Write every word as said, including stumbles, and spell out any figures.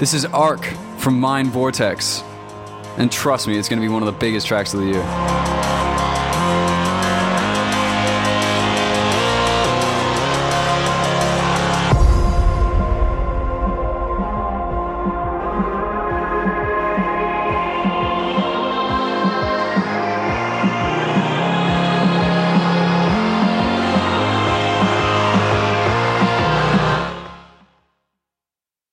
This is Arc from Mind Vortex. And trust me, it's going to be one of the biggest tracks of the year.